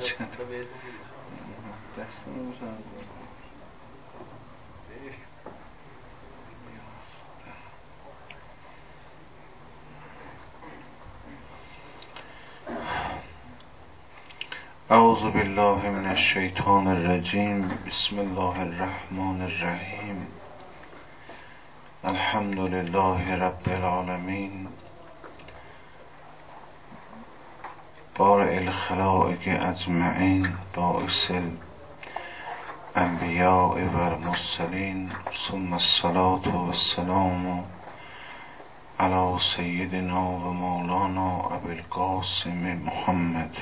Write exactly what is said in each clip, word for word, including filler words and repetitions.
اعوذ بالله من الشیطان الرجیم. بسم الله الرحمن الرحیم. الحمد لله رب العالمین، بارئ الخلائق اجمعین، باعث الانبیاء و المرسلین، ثم الصلاة والسلام علی سیدنا و مولانا ابی القاسم محمد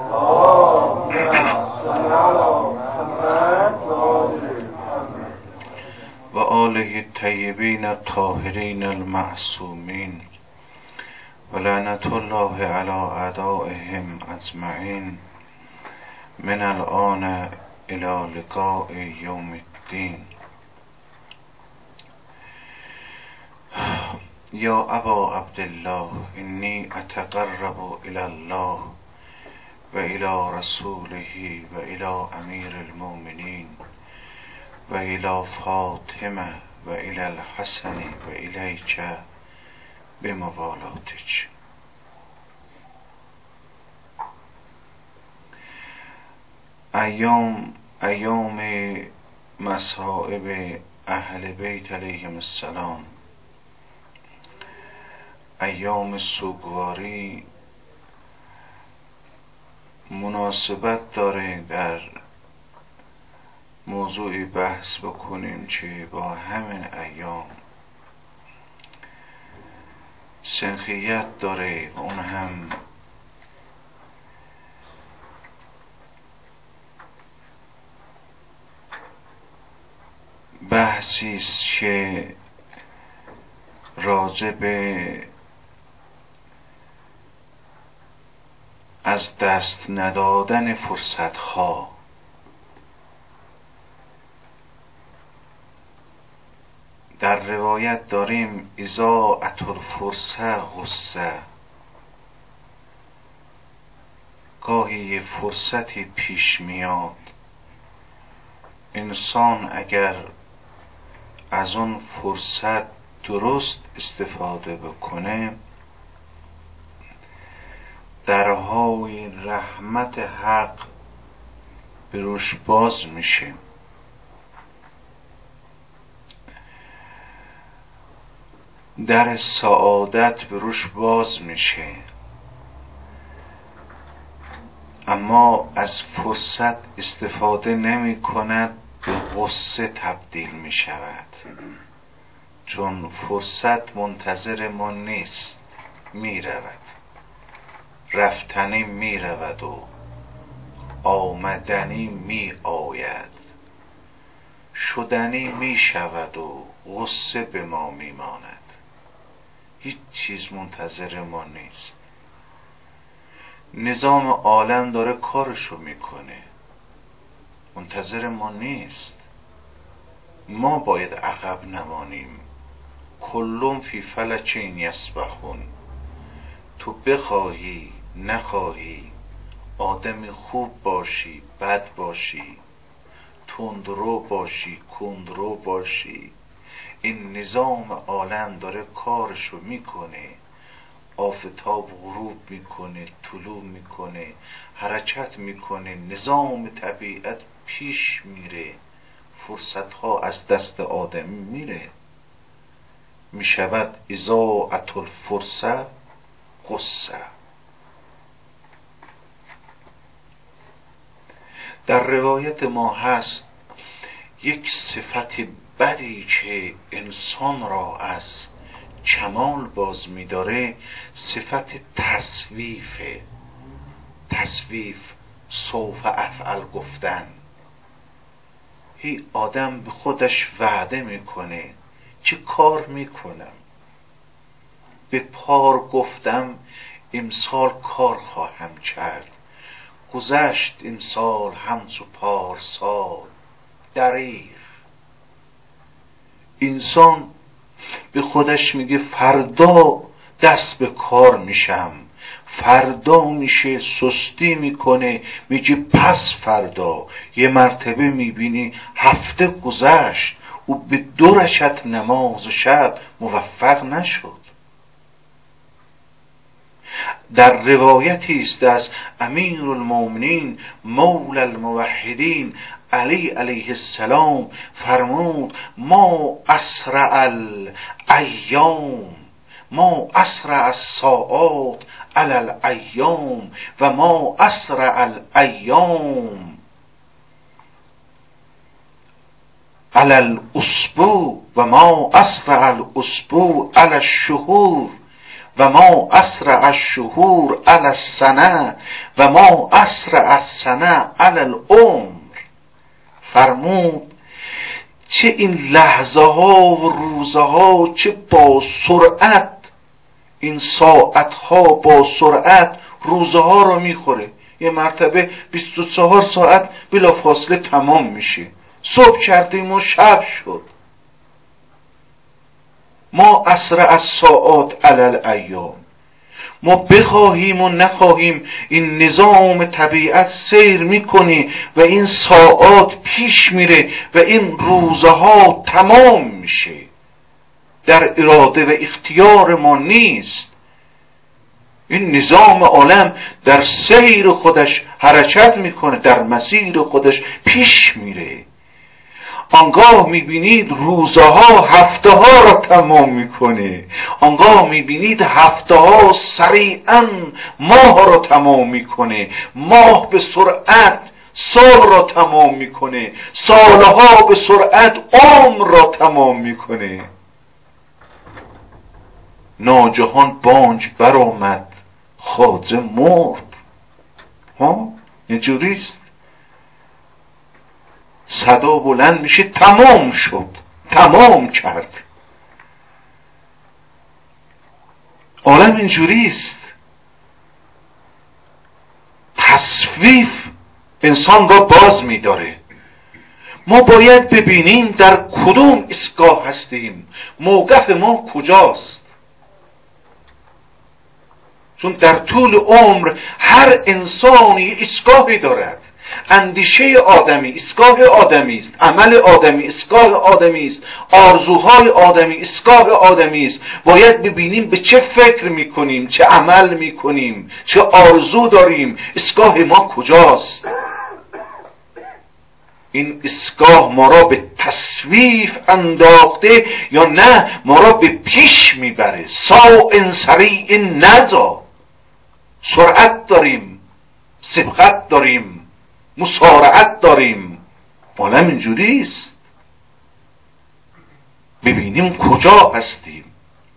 و آله الطیبین الطاهرین المعصومین و لعنت الله علی اعدائهم اجمعین من الآن الی لقاء یوم الدین. یا ابا عبدالله انی اتقرب الی الله و الی رسوله و الی امیر المؤمنین و الی فاطمه و الی الحسن و الیک بموالاتک. ایام ایام مصائب اهل بیت علیهم السلام، ایام سوگواری، مناسبت داره در موضوعی بحث بکنیم که با همین ایام سنخیت داره و اون هم بحثی است که راجع به از دست ندادن فرصتها، در روایت داریم اضاعت الفرصه غصه، گاهی یه فرصتی پیش میاد، انسان اگر از اون فرصت درست استفاده بکنه درهای رحمت حق به روش باز میشه. در سعادت به روش باز میشه، اما از فرصت استفاده نمی کند، به غصه تبدیل می شود، چون فرصت منتظر ما نیست، می رود، رفتنی می رود و آمدنی می آید، شدنی می شود و غصه به ما می ماند. هیچ چیز منتظر ما نیست. نظام عالم داره کارشو میکنه، منتظر ما نیست. ما باید عقب نمانیم. کلون فی فلک یسبحون. تو بخواهی نخواهی، آدم خوب باشی بد باشی، تندرو باشی کندرو باشی، این نظام عالم داره کارشو میکنه. آفتاب غروب میکنه، طلوع میکنه، حرکت میکنه، نظام طبیعت پیش میره، فرصتها از دست آدم میره، میشود اضاعت الفرصه غصه. در روایت ما هست یک صفت بدی که انسان را از کمال باز می‌داره، صفت تسویفه. تسویف، سوف افعل گفتن. هی آدم به خودش وعده میکنه چه کار میکنم، به پار گفتم امسال کار خواهم کرد، گذشت امسال همچو پارسال. دریغ. انسان به خودش میگه فردا دست به کار میشم، فردا میشه سستی میکنه، میگه پس فردا. یه مرتبه میبینی هفته گذشت او به دو رکعت نماز شب موفق نشد. در روایتی است از امیر المؤمنین مولا الموحدین علی علیه السلام فرمود ما اسرع الایام، ما اسرع الساعات علی الایام و ما اسرع الایام علی الاسبوع و ما اسرع الاسبوع علی الشهور و ما اسرع الشهور علی السنه و ما اسرع السنه علی العمر. فرمود چه این لحظه ها و روزه ها چه با سرعت، این ساعت ها با سرعت روزه ها رو میخوره. یه مرتبه بیست و چهار ساعت بلا فاصله تمام میشه. صبح کردیم و شب شد. ما اسرع الساعات علی الایام. ما بخواهیم و نخواهیم این نظام طبیعت سیر میکنه و این ساعات پیش میره و این روزها تمام میشه. در اراده و اختیار ما نیست. این نظام عالم در سیر خودش حرکت میکنه، در مسیر خودش پیش میره. آنگاه میبینید روزها هفته ها را تمام میکنه، آنگاه میبینید هفته ها سریعا ماه را تمام میکنه، ماه به سرعت سال را تمام میکنه، سالها به سرعت عمر را تمام میکنه. ناگهان بانگ برآمد خواجه مرد. ها اینجوریست، صدا بلند میشه تمام شد، تمام کرد. عالم اینجوریست. تصویف انسان را باز میداره. ما باید ببینیم در کدوم ایستگاه هستیم، موقف ما کجاست. چون در طول عمر هر انسانی ایستگاهی دارد. اندیشه آدمی ایستگاه آدمی است، عمل آدمی ایستگاه آدمی است، آرزوهای آدمی ایستگاه آدمی است. باید ببینیم به چه فکر میکنیم، چه عمل میکنیم، چه آرزو داریم، ایستگاه ما کجاست. این ایستگاه ما را به تصویف انداخته یا نه ما را به پیش میبره. ساء سریع نجا، سرعت داریم، سبقت داریم، مسارعت داریم. عالم اینجوریست. ببینیم کجا هستیم.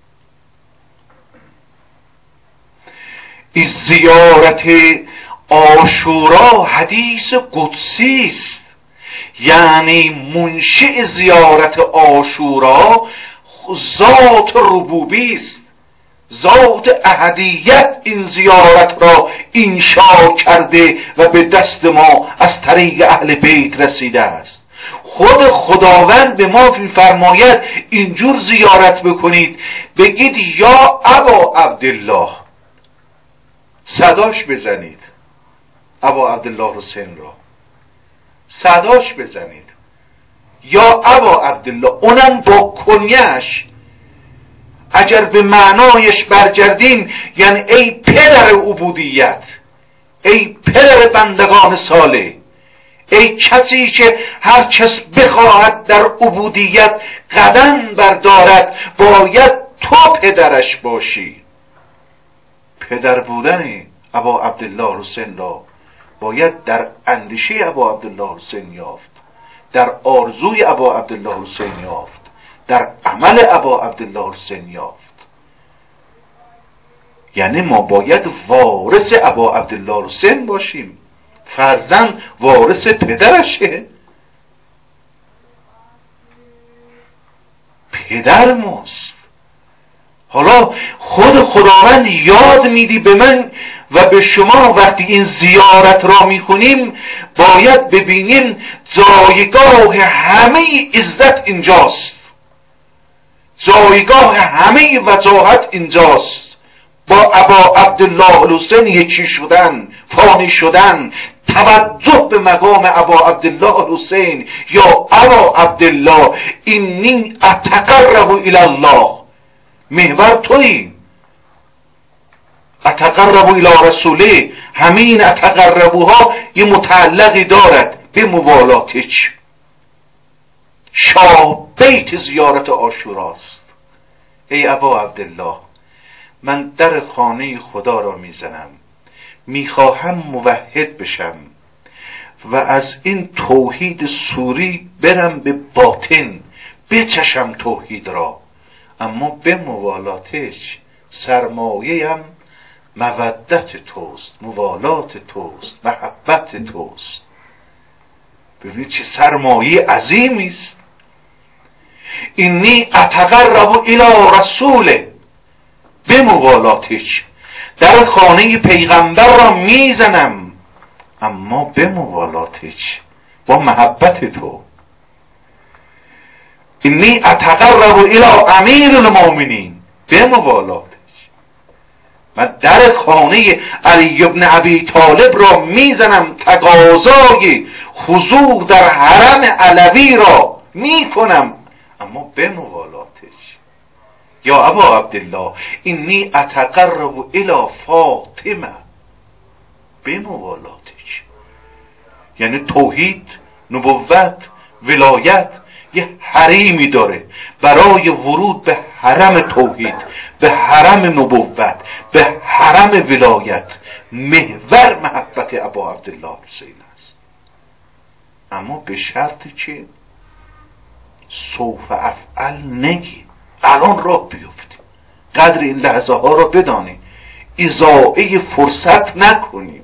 این زیارت عاشورا حدیث قدسی است. یعنی منشئ زیارت عاشورا ذات ربوبی است، ذات احدیت این زیارت را انشا کرده و به دست ما از طریق اهل بیت رسیده است. خود خداوند به ما می‌فرماید اینجور زیارت بکنید، بگید یا ابا عبدالله، صداش بزنید، ابا عبدالله حسین را صداش بزنید، یا ابا عبدالله، اونم با کنیش. اگر به معنایش برگردیم یعنی ای پدر عبودیت، ای پدر بندگان صالح، ای کسی که هر کس بخواهد در عبودیت قدم بردارد باید تو پدرش باشی. پدر بودن ابا عبدالله حسین را باید در اندیشه ابا عبدالله حسین یافت، در آرزوی ابا عبدالله حسین یافت، در عمل ابا عبدالله حسین یافت. یعنی ما باید وارث ابا عبدالله حسین باشیم. فرزند وارث پدرشه، پدر ماست. حالا خود خداوند یاد میدی به من و به شما وقتی این زیارت را میخونیم باید ببینیم جایگاه همه عزت اینجاست، جایگاه همه وجاهت اینجاست. با ابا عبدالله الحسین یکی شدن، فانی شدن، توجه به مقام ابا عبدالله الحسین یا ابا عبدالله اینی اتقرب الی الله، محور تویی، اتقرب الی رسوله. همین اتقربوها یه متعلقی دارد به موالاتش. شاه بیت زیارت عاشوراست. ای ابا عبدالله، من در خانه خدا را میزنم، میخواهم موحد بشم و از این توحید سوری برم به باطن، بچشم توحید را، اما به موالاتش سرمایه‌ام مودت توست، موالات توست، محبت توست. ببینید چه سرمایه عظیمی است. اینی اتقرب الی رسوله، به موالاتش در خانه پیغمبر را میزنم، اما به موالاتش، با محبت تو. اینی اتقرب الی امیر المؤمنین، به موالاتش. من در خانه علی ابن ابی طالب را میزنم، تقاضای حضور در حرم علوی را میکنم، اما به موالاتش. یا ابا عبدالله اینی اتقرب الی فاطمه، به موالاتش. یعنی توحید، نبوت، ولایت یه حریمی داره. برای ورود به حرم توحید، به حرم نبوت، به حرم ولایت، محور محبت ابا عبدالله حسین است. اما به شرطی که سوف افعل نگی، الان را بیفتی، قدر این لحظه ها را بدانی، اضاعه فرصت نکنی.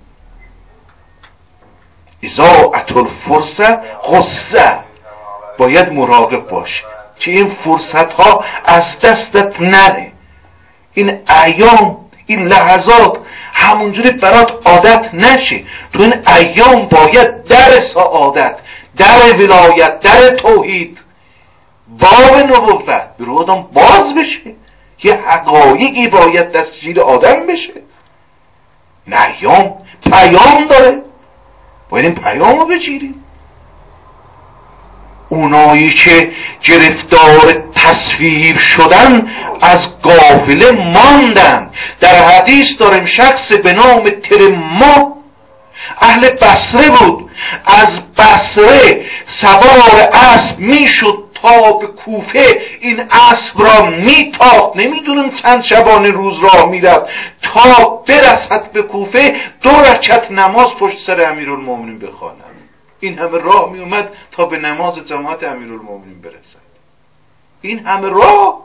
اضاعت الفرصه غصه، باید مراقب باش که این فرصت ها از دستت نره. این ایام، این لحظات همونجوری برات عادت نشه. تو این ایام باید در سعادت، در ولایت، در توحید، باب نبوت به رو آدم باز بشه. یه حقایقی باید دستگیر آدم بشه. این ایام پیام داره، باید این پیام رو بگیریم. اونایی که گرفتار تصویر شدن از قافله ماندن. در حدیث داریم شخص به نام ترما، اهل بصره بود، از بصره سوار اسب میشد تا به کوفه، این اسب را میتاخت، نمیدونم چند شبانه روز راه میرفت تا برسد به کوفه، دو رکعت نماز پشت سر امیرالمومنین بخواند. این همه راه می اومد تا به نماز جماعت امیرالمومنین برسد. این همه راه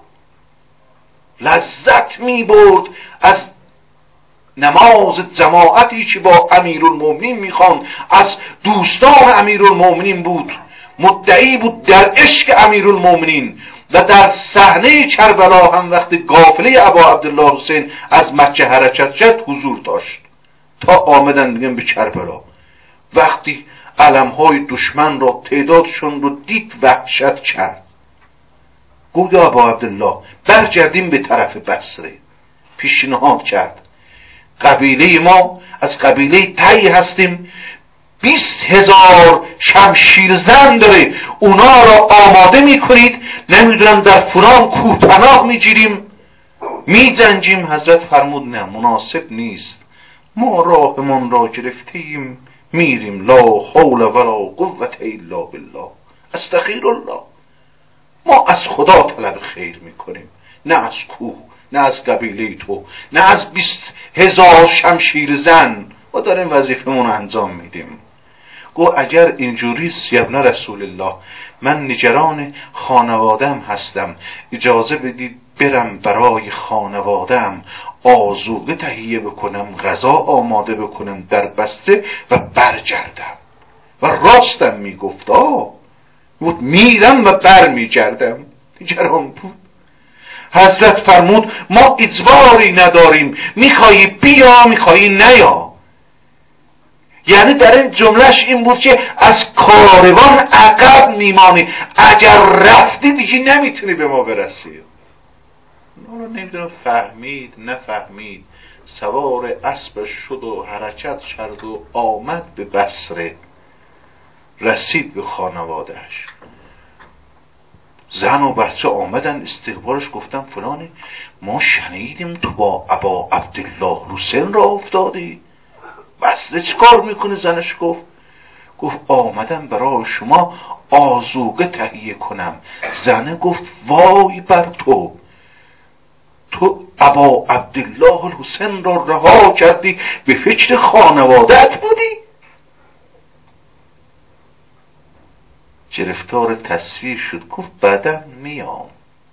لذت می برد از نماز جماعتی که با امیرالمومنین می خواند، از دوستان امیرالمومنین بود، مدعی بود در عشق امیرالمومنین. و در صحنه کربلا هم وقتی قافله ابا عبدالله حسین از مکه حرکت کرد حضور داشت تا آمدن دیگه به کربلا. وقتی علمهای دشمن را تعدادشون رو دید وحشت کرد. گفت ابا عبدالله برگردیم به طرف بصره. پیشنهاد کرد قبیله ما از قبیله تی هستیم، بیست هزار شمشیر زن داره، اونا را آماده میکنید، نمیدونم در فلان کوه پناه میگیریم، میجنگیم. حضرت فرمود نه، مناسب نیست، ما راهمون را گرفتیم، میریم، لا حول ولا قوة الا بالله، استغفر الله. ما از خدا طلب خیر میکنیم، نه از کوه، نه از قبیله تو، نه از بیست هزار شمشیر زن. ما داریم وظیفمون رو انجام میدیم. گو اگر اینجوری سیبن رسول الله، من نگران خانوادم هستم، اجازه بدید برم برای خانوادم آذوقه تهیه بکنم، غذا آماده بکنم در بسته و برگردم. و راستم میگفت، آه بود میرم و بر میگردم. نگران بود. حضرت فرمود ما اجباری نداریم، میخوایی بیا، میخوایی نیا. یعنی در این جملهش این بود که از کاروان عقب میمانی، اگر رفتی دیگه نمیتونی به ما برسی. اونا رو نمیدونم فهمید نفهمید، سوار اسبش شد و حرکت کرد و آمد به بصره. رسید به خانوادهش، زن و بچه آمدن استقبالش، گفتن فلانه ما شنیدیم تو با ابا عبدالله حسین را افتادی، بصره چه کار میکنه؟ زنش گفت گفت آمدم برای شما آذوقه تهیه کنم. زنه گفت وای بر تو، تو ابا عبدالله الحسین را رها کردی، به فکر خانواده‌ات بودی؟ گرفتار تصویر شد، گفت بعدم میام.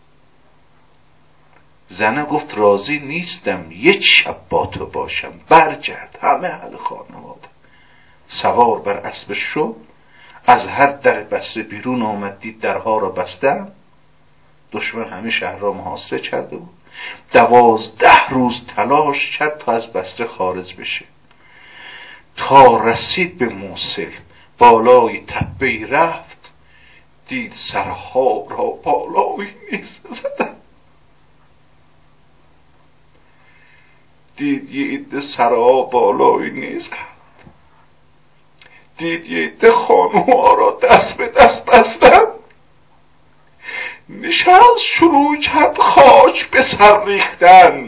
زنه گفت راضی نیستم یک شب با تو باشم، برگرد. همه اهل خانواده سوار بر اسب شد، از هر در بسته بیرون آمد، دید درها را بستم، دشمن همه شهر را محاصره کرده بود. دوازده روز تلاش کرد تا از بصره خارج بشه، تا رسید به موصل. بالای تپه‌ای رفت، دید سرها را بالای نیزه زدن. دید یه عده سرها بالای نیزه، دید یه عده خانوها را دست به دست بستن. نشست شروع کرد خاک به سر ریختن.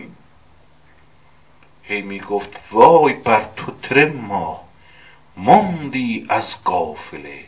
هی می گفت وای بر تو تر ما ماندی از قافله.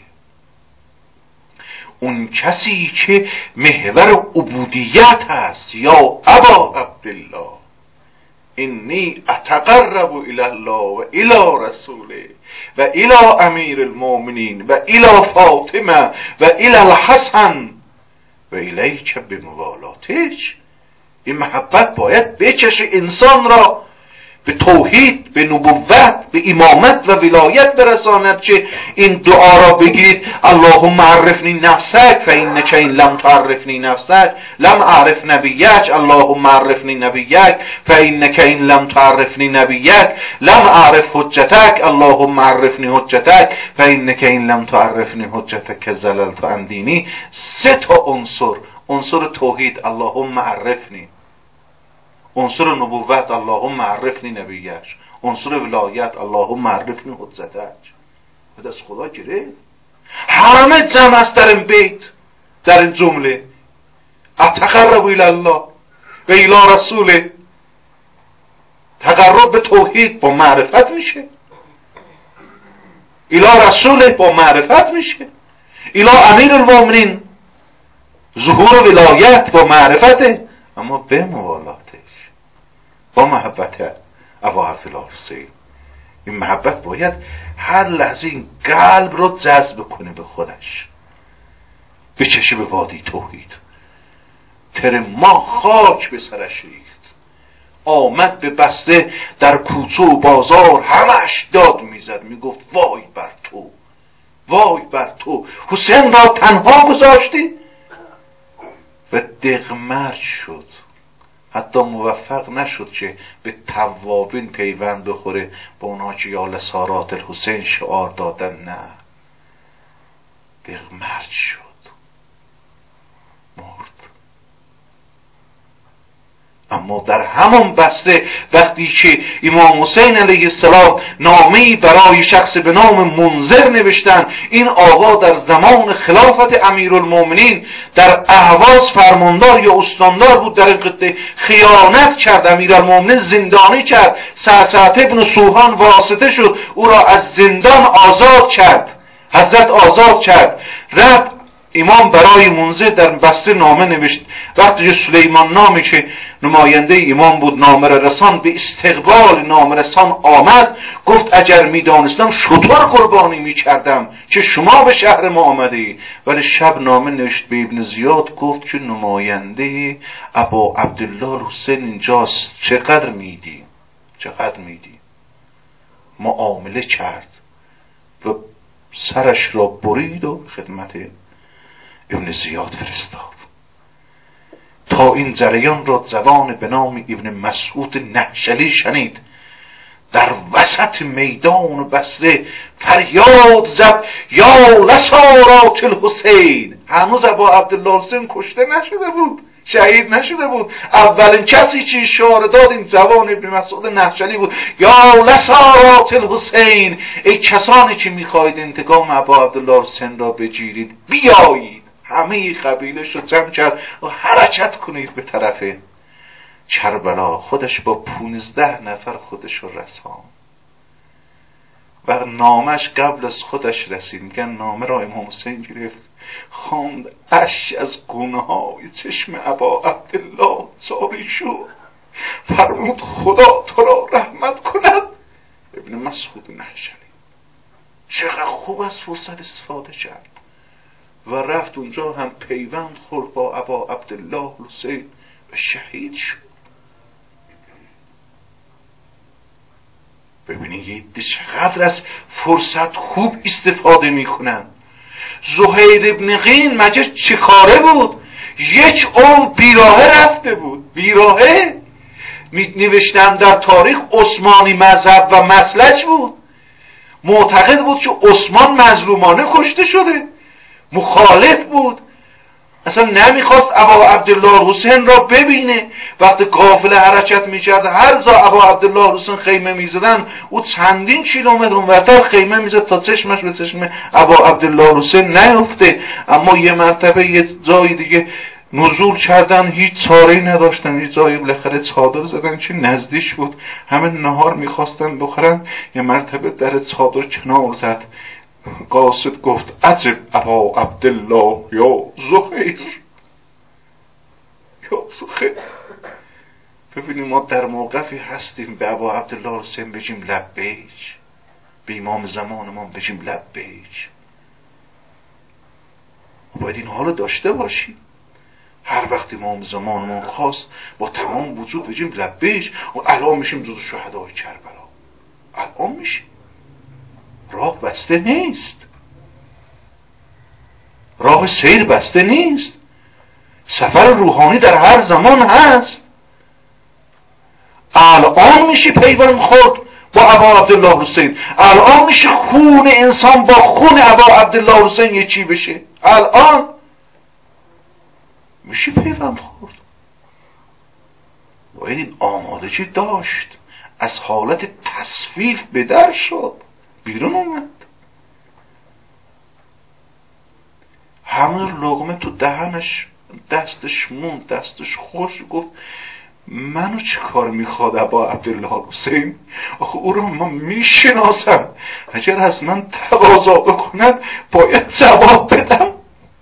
اون کسی که محور عبودیت هست، یا ابا عبدالله انی اتقرب الی الله و الی رسوله و الی امیر المؤمنین و الی فاطمه و الی الحسن و الیک بموالاتش. این محبت باید بچشه انسان را به توحید، به نبوت، به امامت و ولایت برساند. که این دعا را بگید اللهم عرفنی نفسک فانک ان لم تعرفنی نفسک لم اعرف نبیک، اللهم عرفنی نبیک فانک ان لم تعرفنی نبیک لم اعرف حجتک، اللهم عرفنی حجتک فانک ان لم تعرفنی حجتک زللت عن دینی. سه تا عنصر، عنصر توحید اللهم عرفنی، عنصر نبوت اللهم عرفنی نبیش، عنصر ولایت اللهم عرفنی حجتک. خود از خدا گرفت. همه جمع است در این بیت، در این جمله. اتقرب الی الله و الی رسوله. تقرب به توحید با معرفت میشه، الی رسوله با معرفت میشه، الی امیر المؤمنین ظهور ولایت با معرفته، اما به موالاتش، با محبت ابا عبدالله حسین. این محبت باید هر لحظه این قلب رو جذب کنه به خودش، بچشه به وادی توحید. تر ما خاک به سرش ریخت، آمد به بسته در کوچه و بازار همش داد میزد، میگفت وای بر تو، وای بر تو، حسین را تنها گذاشتی. و دقمرد شد، حتی موفق نشد که به توابین پیوند بخوره، با اونها که یا لسارات الحسین شعار دادن. نه، دقمرد شد، مرد. اما در همون بسته وقتی که امام حسین علیه السلام نامه‌ای برای شخص به نام منذر نوشتن، این آقا در زمان خلافت امیرالمومنین در اهواز فرماندار یا استاندار بود، در این قطعه خیانت کرد، امیرالمومنین زندانی کرد، سعسعة ابن سوهان واسطه شد، او را از زندان آزاد کرد، حضرت آزاد کرد. رب امام برای منذر در بسته نامه نوشت. وقتی سلیمان نامی که نماینده امام بود نامه رسان به استقبال نامه رسان آمد، گفت اگر میدانستم شطور قربانی میکردم که شما به شهر ما آمده. ولی شب نامه نوشت به ابن زیاد، گفت که نماینده ابا عبدالله حسین اینجاست، چقدر میدی چقدر میدی. معامله کرد و سرش را برید و خدمت ابن زیاد فرستاد. تا این جریان را زبان به نام ابن مسعود نهشلی شنید، در وسط میدان بصره فریاد زد یا لسارات الحسین. هنوز ابا عبدالله حسین کشته نشده بود، شهید نشده بود. اولین کسی که اشاره داد این زبان ابن مسعود نخشلی بود. یا لسارات الحسین، ای کسانی که میخواهید انتقام ابا عبدالله حسین را بگیرید بیایید. همه قبیله شد جمع کرد و حرکت کنید به طرف کربلا. خودش با پونزده نفر خودش رو رسان و نامش قبل از خودش رسید. میگن نامه را امام حسین گرفت، خواند، اشک از گونه های چشم ابا عبدالله جاری شد، فرمود خدا تو را رحمت کند. ابن مسعود نخشلی چقدر خوب از فرصت استفاده کرد و رفت اونجا هم پیوند خورد با ابا عبدالله حسین و شهید شد. ببینید چقدر از فرصت خوب استفاده میکنن. زهیر ابن قین مگه چه کاره بود؟ یک عمر بیراهه رفته بود، بیراهه. می نوشتن در تاریخ عثمانی مذهب و مسلک بود، معتقد بود که عثمان مظلومانه کشته شده، مخالف بود، اصلا نمیخواست ابا عبدالله حسین را ببینه. وقتی قافله حرکت میکرد هر جا ابا عبدالله حسین خیمه میزدن او چندین کیلومتر اونورتر خیمه میزد تا چشمش به چشم ابا عبدالله حسین نیفته. اما یه مرتبه یه جای دیگه نزول کردن، هیچ چاره‌ای نداشتن، یه جایی بالاخره چادر زدن که نزدیک بود، همه نهار میخواستن بخورن، یه مرتبه در چادر کنار زد. قاصد گفت عجب ابا عبدالله یا زهیر، یا زهیر. ببینیم ما در موقفی هستیم به ابا عبدالله حسین بگیم لبیک، به امام زمانمان بگیم لبیک. باید این حالو داشته باشیم. هر وقت امام زمانمان خواست با تمام وجود بگیم لبیک و الان میشیم جزو شهدای کربلا. الان میشیم، راه بسته نیست، راه سیر بسته نیست، سفر روحانی در هر زمان هست. الان میشه پیوند خورد با ابا عبدالله حسین، الان میشه خون انسان با خون ابا عبدالله حسین یکی بشه، الان میشه پیوند خورد. باید این آمادگی داشت. از حالت تصفیف به در شد، بیرون اومد. همون لقمه تو دهنش، دستش موند، دستش خوش، گفت منو چه کار میخواد ابا عبدالله حسین؟ آخه او رو من میشناسم، اگر از من تقاضا بکند باید جواب بدم.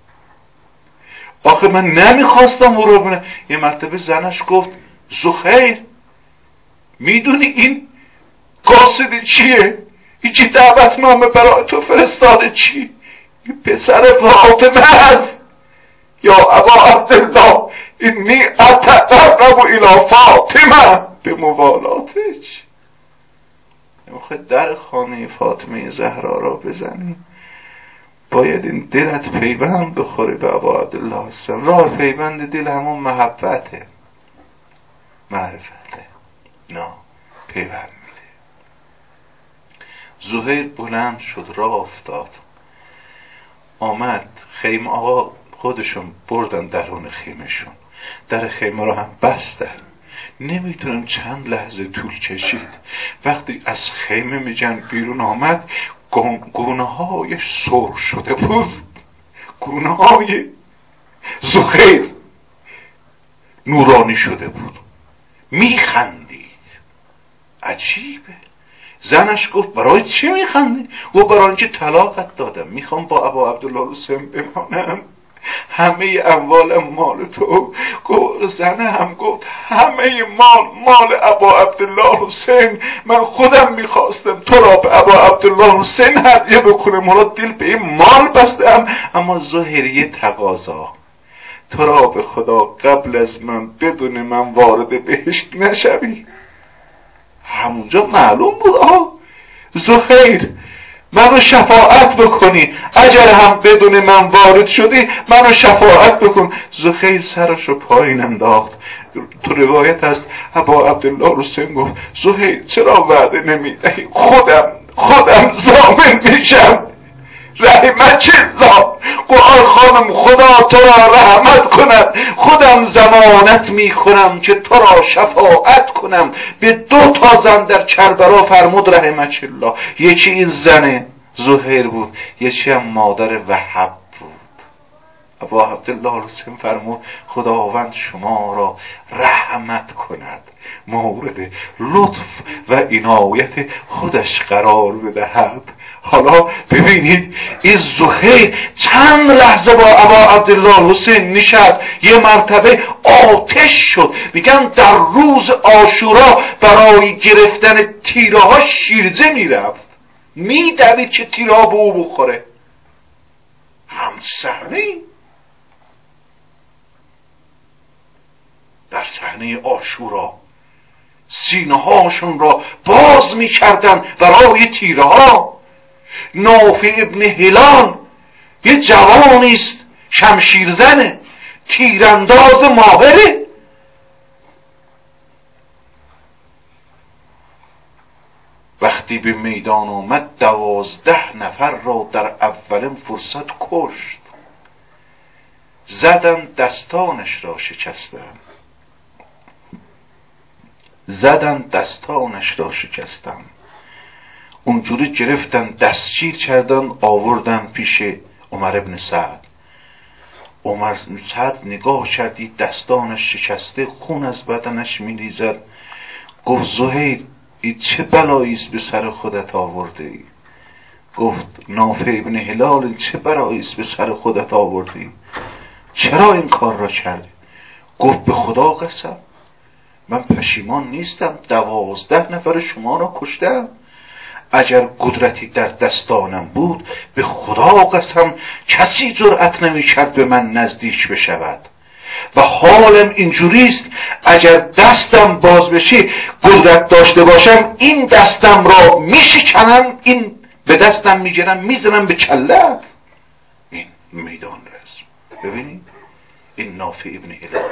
آخه من نمیخواستم او رو ببینم. یه مرتبه زنش گفت زهیر میدونی این قاصد چیه؟ این چی دعوتنامه برای تو فرستاده؟ چی؟ این پسر فاطمه هست. یا ابا عبدالله اینی اتقرب الی فاطمه به موالاتش. نمیخوای در خانه فاطمه زهرا را بزنی، باید این دلت پیوند بخوره به ابا عبدالله حسین. راه پیوند دل همون محبته، معرفته، نه پیوند میده. زهیر بلند شد، راه افتاد، آمد خیمه. آقا خودشون بردن درون خیمهشون، در خیمه رو هم بستن. نمیتونم چند لحظه طول کشید. وقتی از خیمه میجن بیرون آمد، گونه های سرخ شده بود، گونه های زهیر نورانی شده بود، میخندید. عجیبه. زنش گفت برای چی میخندی؟ و برای اینکه طلاقت دادم، میخوام با ابا عبدالله حسین بمانم، همه اموال مال تو. زنه هم گفت همه مال مال ابا عبدالله حسین، من خودم میخواستم تو را به ابا عبدالله حسین هدیه بکنم، مرا دل به این مال بستم. اما زهریه تقاضا، تو را به خدا قبل از من بدون من وارد بهشت نشوی. همونجا معلوم بود آه زهیر منو شفاعت بکنی، اگر هم بدون من وارد شدی منو شفاعت بکن. زهیر سرشو پایین انداخت. تو روایت هست ابا عبدالله حسین گفت زهیر چرا وعده نمیدهی، خودم خودم ضامن میشم. رحمت الله. گوهر خانم خدا تو را رحمت کند، خودم ضمانت می کنم که تو را شفاعت کنم. به دو تا زن در کربلا فرمود رحمت الله. یکی این زن زهیر بود، یکی هم مادر وهب بود. ابا عبدالله حسین فرمود خداوند شما را رحمت کند، مورد لطف و عنایت خودش قرار بدهد. حالا ببینید این زهیر چند لحظه با ابا عبدالله حسین نشست، یه مرتبه آتش شد. میگن در روز عاشورا برای گرفتن تیره ها شیرجه میرفت، میدوید که تیره ها به او بخوره. هم صحنه در صحنه عاشورا سینه هاشون را باز میکردن برای تیره ها. نافع ابن هلال یه جوانیست، شمشیرزنه، تیرانداز ماهره. وقتی به میدان آمد دوازده نفر را در اولین فرصت کشت. زدن دستانش را شکستن، زدن دستانش را شکستن، اونجوری گرفتن دستگیر کردن آوردن پیش عمر ابن سعد. عمر ابن سعد نگاه کردی دستانش شکسته، خون از بدنش میریزد. گفت زهیر این چه بلاییست به سر خودت آورده ای؟ گفت نافع ابن هلال چه بلاییست به سر خودت آورده ای؟ چرا این کار را کردی؟ گفت به خدا قسم من پشیمان نیستم، دوازده نفر شما را کشتم. اگر قدرتی در دستانم بود به خدا قسم کسی جرأت نمی کرد به من نزدیک بشود. و حالم اینجوریست اگر دستم باز بشه قدرت داشته باشم این دستم را میشکنم، این به دستم میگیرم میزنم به کلت. این میدان رسم. ببینید این نافع ابن هلال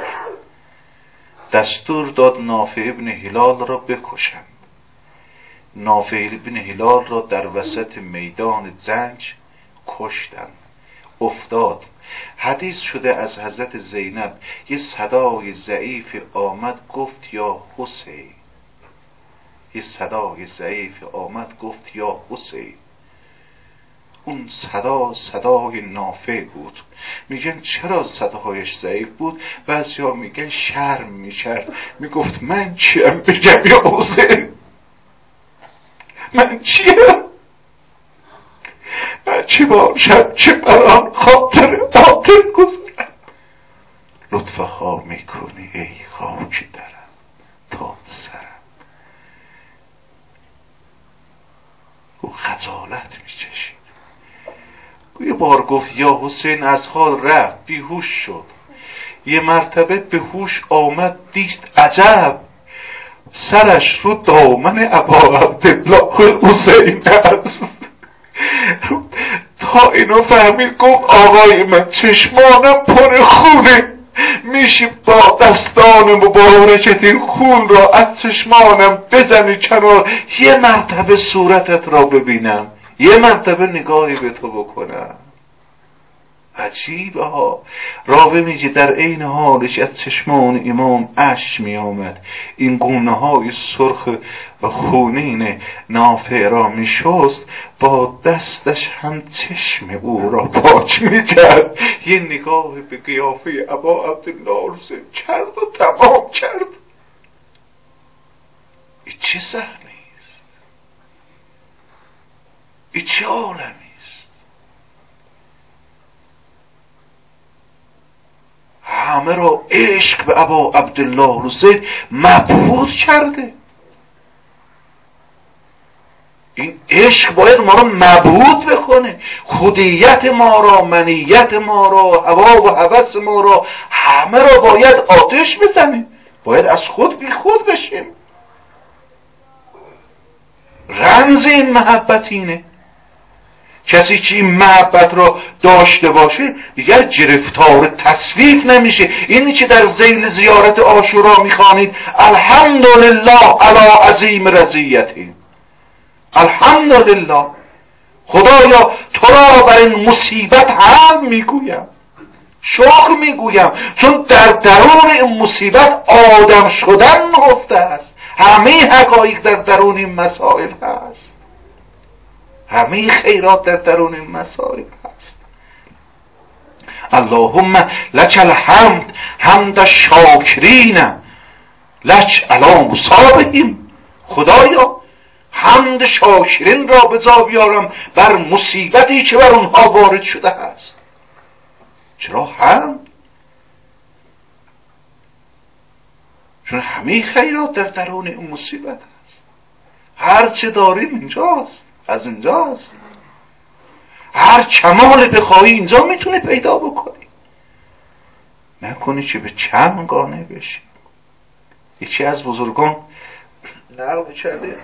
دستور داد نافع ابن هلال را بکشند. نافع ابن هلال را در وسط میدان جنگ کشتند. افتاد. حدیث شده از حضرت زینب یه صدای ضعیف آمد گفت یا حسین، یه صدای ضعیف آمد گفت یا حسین. اون صدا صدای نافع بود. میگن چرا صدایش ضعیف بود؟ بعضیا میگن شرم میکرد، میگفت من چیم بگم یا حسین، من چیم، من چی باشم چه بران خاطر خاطر گذارم. لطف ها میکنی ای خاک درم تا سرم. او خجالت میچشید. یه بار گفت یا حسین از حال رفت، بیهوش شد. یه مرتبه به هوش آمد دیست عجب سرش رو دامن ابا عبدالله حسین است. تا اینو فهمید گفت آقای من چشمانم پر خونه، میشه با دستان مبارکت این خون را از چشمانم بزنی کنار، یه مرتبه صورتت را ببینم، یه مرتبه نگاهی به تو بکنم. عجیبه ها. راوی میگه در عین حالش از چشمان امام اشک می آمد. این گونه های سرخ و خونین نافع را می شست، با دستش هم چشم او را پاک می کرد. یه نگاه به قیافه ابا عبدالله حسین کرد و تمام کرد. این چه صحنه است؟ این چه عالمی؟ همه را عشق به ابا عبدالله حسین مبهوت کرده. این عشق باید ما را مبهوت بکنه، خودیت ما را، منیت ما را، هوا و هوس ما را، همه را باید آتش بزنه. باید از خود بی خود بشیم. رمز این محبت اینه. کسی که این محبت را داشته باشه دیگر گرفتار تصویف نمیشه. اینی که در ذیل زیارت عاشورا میخوانید الحمدلله علی عظیم رضیته، الحمدلله خدایا تو را بر این مصیبت هم میگویم، شکر میگویم، چون در درون این مصیبت آدم شدن نهفته است. همه حقایق در درون این مسائل هست، همه خیرات در درون این مسائل هست. اللهم لک الحمد حمد الشاکرین لک علی مصابهم. خدایا حمد شاکرین را به جا بیارم بر مصیبتی که بر اونها وارد شده است. چرا حمد؟ چون همه خیرات در درون این مصیبت هست. هر چه داریم اینجاست، از اینجاست. هر کمال بخواهی اینجا میتونه پیدا بکنی. نکنی که به چمگانه بشی. یکی از بزرگان نقل کرده،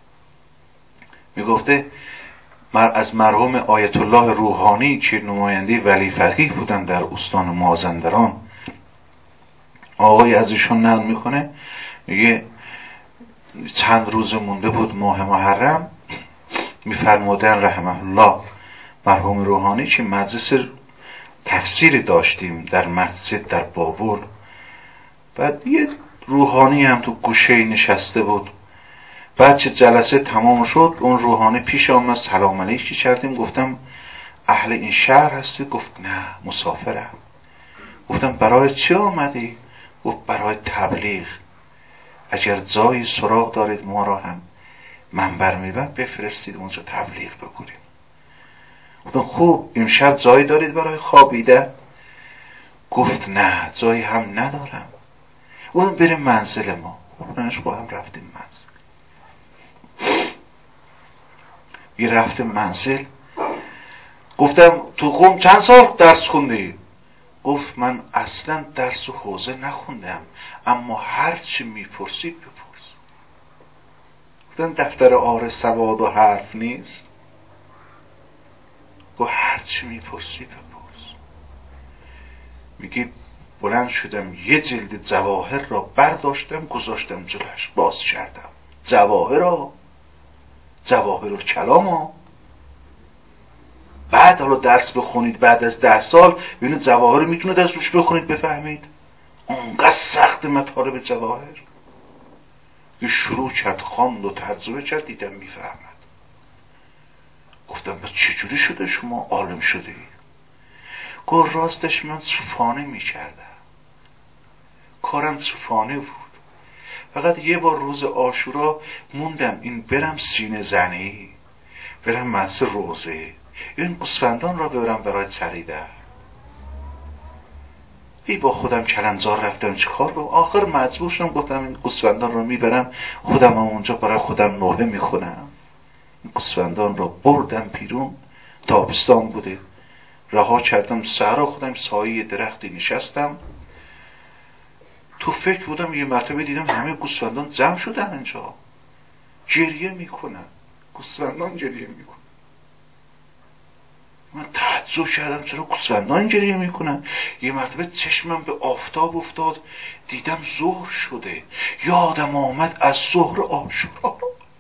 میگفته از مرحوم آیت الله روحانی که نماینده ولی فقیه بودن در استان مازندران، آقای از ایشون نقل میکنه، میگه چند روز مونده بود ماه محرم، میفرمودن رحمه الله مرحوم روحانی که مجلس تفسیری داشتیم در مسجد در بابل. بعد یه روحانی هم تو گوشه نشسته بود. بعد چه جلسه تمام شد اون روحانی پیش آمد، سلام علیکی کردیم. گفتم اهل این شهر هستی؟ گفت نه مسافرم. گفتم برای چی آمدی؟ گفت برای تبلیغ. اگر جایی سراغ دارید ما را هم منبر میبند بفرستید اونجا تبلیغ بکنیم. گفتم خوب امشب جایی دارید برای خوابیده؟ گفت نه جایی هم ندارم. گفتم بریم منزل ما. گفتنش با هم رفتیم منزل. یه رفتیم منزل. گفتم تو قم چند سال درس خوندی؟ گفت من اصلا درس و حوزه نخوندم، اما هر چی میپرسید بپرس. گفتم دفتر آره سواد و حرف نیست؟ گفت هر چی میپرسید بپرس. میگی بلند شدم یه جلد جواهر را برداشتم گذاشتم جلوش، باز کردم. جواهر را جواهر الکلام ها. بعد حالا درس بخونید بعد از ده سال ببینید جواهر میتونید از روش بخونید بفهمید. اونقدر سخت مطالب جواهر. یه شروع کرد خواند و ترجمه کرد، دیدم میفهمد. گفتم با چجوری شده شما عالم شده؟ گفت راستش من صوفانه میکردم، کارم صوفانه بود. فقط یه بار روز عاشورا موندم این برم سینه زنی، برم مدرسه روزه، این گوسفندان را ببرم برای چریدن. ای با خودم کلنجار رفتم چه کار رو، آخر مجبور شدم گفتم این گوسفندان را میبرم خودم هم اونجا برای خودم نوحه میخونم. این گوسفندان را بردم بیرون، تابستان بوده، رها کردم صحرا، خودم سایه درختی نشستم. تو فکر بودم یه مرتبه دیدم همه گوسفندان جمع شدن اینجا گریه میکنن، گوسفندان گریه میکنن. من تعجب کردم چرا گوسفندان گریه میکنن. یه مرتبه چشمم به آفتاب افتاد، دیدم ظهر شده. یادم آمد از ظهر عاشورا،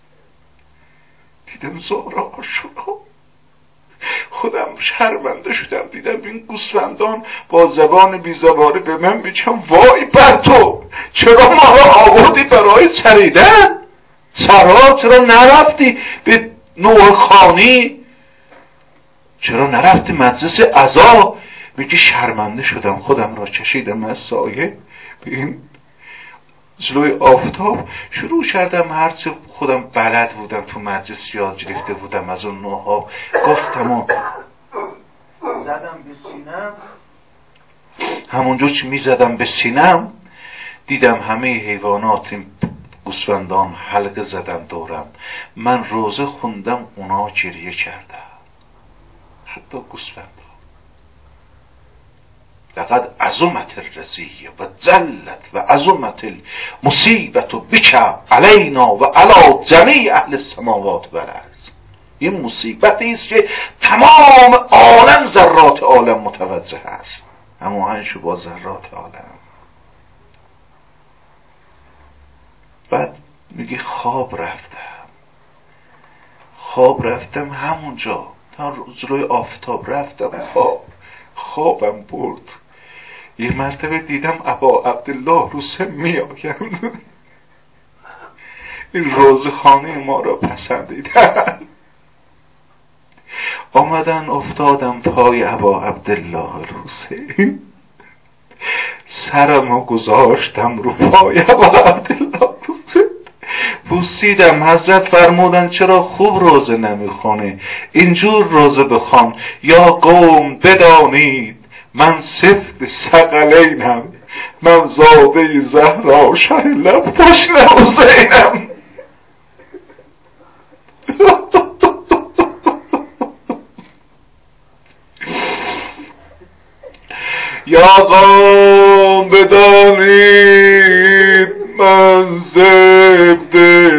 دیدم ظهر عاشورا. خودم شرمنده شدم، دیدم این گوسفندان با زبان بی زبانه به من میگن وای بر تو، چرا ما را آوردی برای چریدن؟ چرا چرا نرفتی به نوح خانی؟ چرا نرفتی مجلس عزا؟ میگه شرمنده شدم، خودم را کشیدم از سایه به این جلوی آفتاب، شروع کردم هرچه خودم بلد بودم تو مجلس یاد گرفته بودم از اون نوحا گفتم و زدم به سینم. همونجا که میزدم به سینم دیدم همه حیوانات این گوسفندان حلقه زدن دورم. من روزه خوندم اونا گریه کردن، حتی گوسفندان. لقد عظمت الرزیه و جلت و عظمت المصیبت بک علینا و علی جمیع اهل السماوات و الارض. این مصیبتی است که تمام عالم ذرات عالم متوجه است، هماهنگ شو با ذرات عالم. بعد میگه خواب رفتم، خواب رفتم همونجا، تا روی آفتاب رفتم خواب، خوابم برد. یه مرتبه دیدم ابا عبدالله روسه می آیند، این روزخانه ما را پسندیدن. آمدن افتادم پای ابا عبدالله روسه، سرمو گذاشتم رو پای ابا عبدالله روسه، بوسیدم. حضرت فرمودن چرا خوب روزه نمیخونی؟ اینجور روزه بخوان: یا قوم بدانید من سفت ثقلینم، من زاده زهرا شه لب تشنه حسینم. یا قوم بدانید من سفت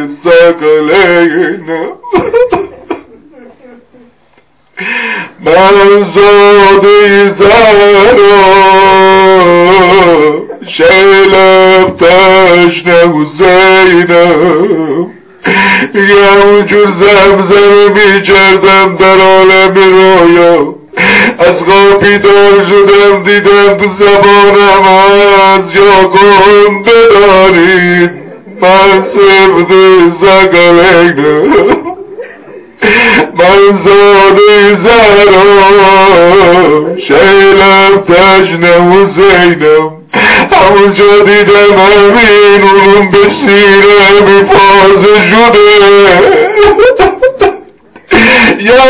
ثقلینم، من زاده زهرا شیلب تشنه حسینم. میگه همونجور زمزمه می کردم در عالم رویا، از خواب بیدار شدم دیدم تو زبانم هست: یا قوم بدانید من سفت ثقلینم، من زاده زهرا شیلب تشنه حسینم. همونجا دیدم همین علوم به سینه می پازه شده. یا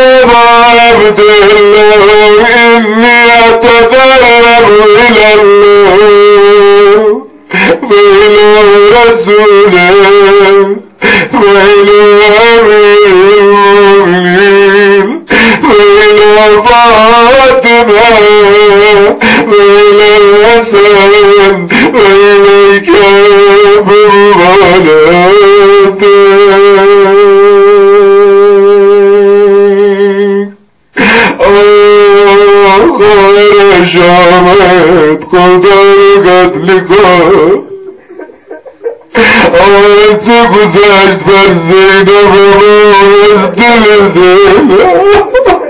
عبدالله انی اتقرب الی الله و الی رسوله و الی امیر المؤمنین و الی فاطمه و الی الحسن و الیک بمبالغته. خواهر شامت خدا رو قتل کن، آنچه گذشت بر زینب از دل زینب.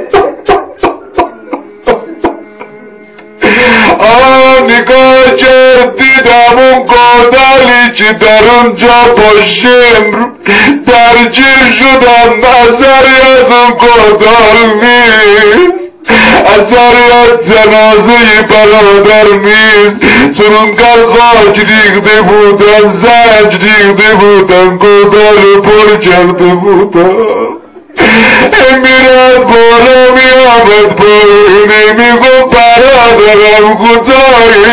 آن نگاه کرد دیدم اون قادلی که در اونجا با شمر درگیر شدم، اثری از اون قادل نیست، اثری از جنازه برادر نیست. چون اونقدر خاک ریخته بودن، زنج ریخته بودن، قادل پر کرده بودن. میرد بالا می آمد پایینه می گفت برادرم کجایی؟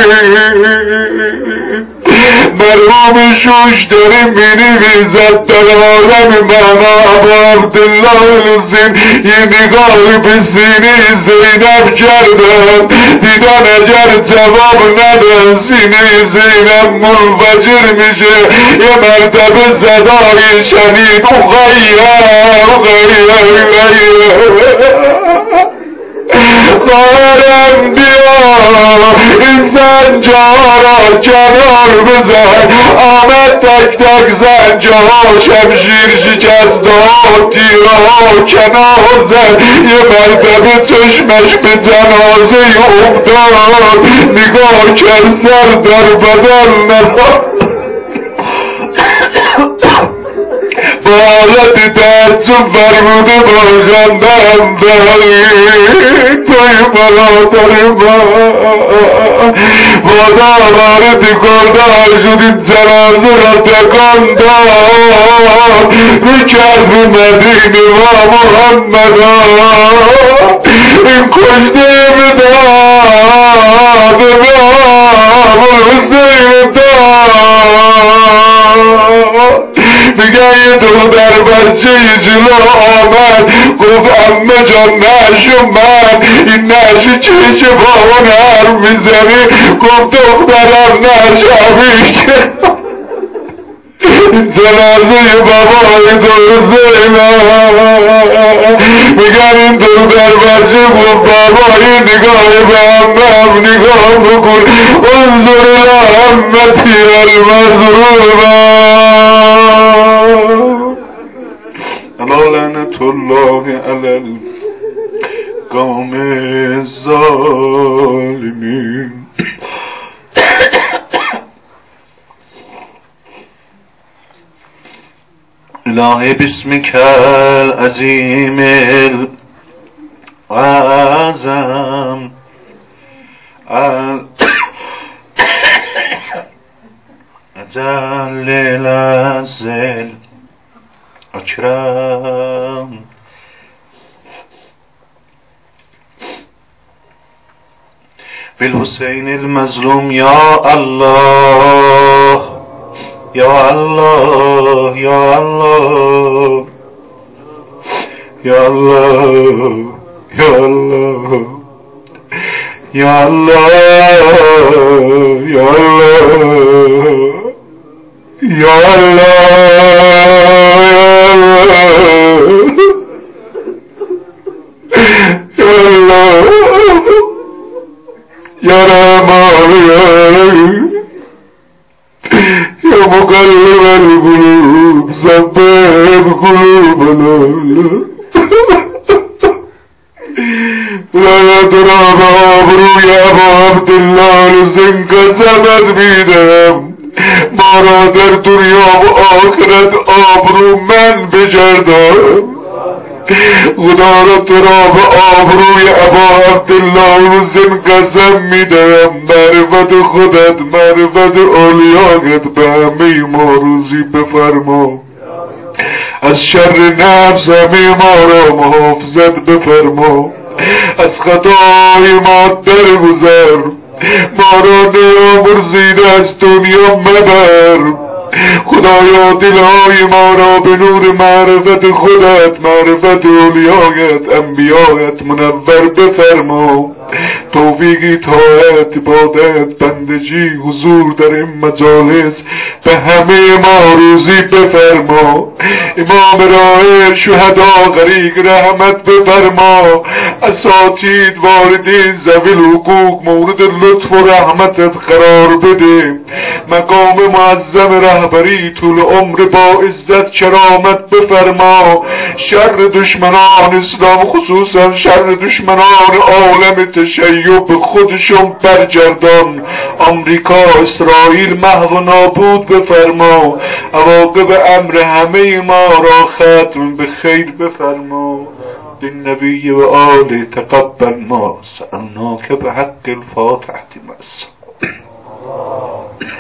مرحوم شوش داره می نویزد در عالم معنا ابا عبدالله الحسین یه نگاهی به سینه زینب کردن، دیدن اگر جواب ندن سینه زینب منفجر میشه. یه مرتبه صدای شنید: اغیه اغیه اغیه، خواهرم بیا این زنجارا کنار بزن. آمد تک تک زنجارها شمشیر شکستها تیرها کنار زد. یه مرتبه چشمش به جنازه افتاد، نگاه کرد سر در بدن نداد، با حالت تعجب فرموده باشندم بلی توی برادر من بادا وارد گردار شدید، جنازه را تکان داد، بکرد مدینه و محمد این کشته بداد به آب حسین داد. میگه یه دختر بچه جلو آمد گفت امه جان نشو من، این نشو چه با اون حرف میزنی؟ گفت دخترم نشویش جنازه بابای تو حسینم. میگن این دختر بچه گفت بابا این نگاه به امم نگاه بکن، انظر الامتی المظلومه. الا لعنت الله علی القوم الظالمین. الهی بسمک العظیم العظم اجل الازل اکرم بالحسین المظلوم یا الله یا الله یا الله یا الله یا الله یا الله یا الله یا الله یا رحمان یا رحیم یا مقلب القلوب ثبت قلوبنا ولایت را به آبروی ابا عبدالله حسین قسمت میدم ما را در دنیا و آخرت آبرومند بگردان. خدا را تو را به آبروی ابا عبدالله حسین قسم میدم معرفت خودت معرفت اولیاءت به همه ما روزی بفرما. از شر نفس همه ما را محافظت بفرما. از خطای ما درگذر. ما را نیامرزیده از دنیا مبر. خدایا دلهای ما را به نور معرفت خودت معرفت اولیایت انبیایت منور بفرما. توفیقی طاعت عبادت بندگی حضور در این مجالس به همه ما روزی بفرما. امام راه شهدا غریق رحمت بفرما. اساتید والدین ذوی الحقوق مورد لطف و رحمتت قرار بده. مقام معظم رهبری طول عمر با عزت کرامت بفرما. شر دشمنان اسلام خصوصا شر دشمنان عالم تشیع به خودشون برگردان. آمریکا اسرائیل محو و نابود بفرما. عواقب امر همه ما را ختم به خیر بفرما. بالنبی و آل تقبل ما سألناک بحق الفاتحة مع السلام.